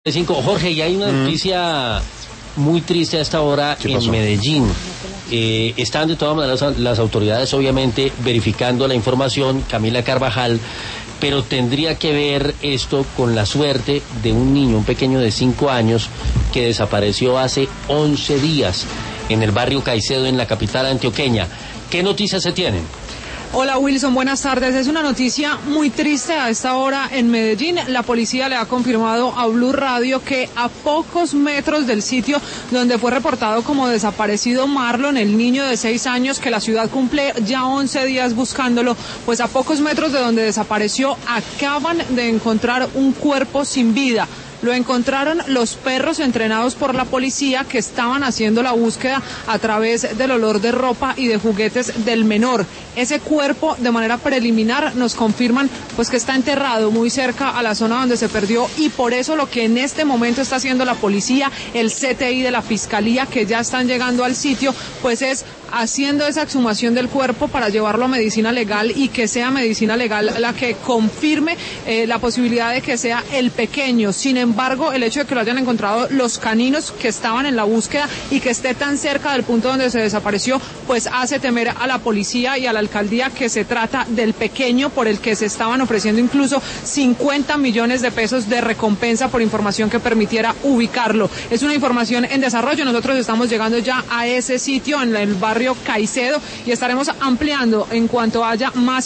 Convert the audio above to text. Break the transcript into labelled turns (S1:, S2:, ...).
S1: Jorge, y hay una noticia muy triste a esta hora en Medellín. Están de todas maneras las autoridades obviamente verificando la información, Camila Carvajal, pero tendría que ver esto con la suerte de un niño, un pequeño de 5 años, que desapareció hace 11 días en el barrio Caicedo, en la capital antioqueña. ¿Qué noticias se tienen?
S2: Hola Wilson, buenas tardes. Es una noticia muy triste a esta hora en Medellín. La policía le ha confirmado a Blue Radio que a pocos metros del sitio donde fue reportado como desaparecido Marlon, el niño de 6 años, que la ciudad cumple ya 11 días buscándolo, pues a pocos metros de donde desapareció acaban de encontrar un cuerpo sin vida. Lo encontraron los perros entrenados por la policía que estaban haciendo la búsqueda a través del olor de ropa y de juguetes del menor. Ese cuerpo, de manera preliminar, nos confirman pues que está enterrado muy cerca a la zona donde se perdió, y por eso lo que en este momento está haciendo la policía, el CTI de la Fiscalía, que ya están llegando al sitio, pues es haciendo esa exhumación del cuerpo para llevarlo a medicina legal, y que sea medicina legal la que confirme la posibilidad de que sea el pequeño. Sin embargo, el hecho de que lo hayan encontrado los caninos que estaban en la búsqueda y que esté tan cerca del punto donde se desapareció, pues hace temer a la policía y a la alcaldía que se trata del pequeño, por el que se estaban ofreciendo incluso 50 millones de pesos de recompensa por información que permitiera ubicarlo. Es una información en desarrollo. Nosotros estamos llegando ya a ese sitio en el barrio Caicedo y estaremos ampliando en cuanto haya más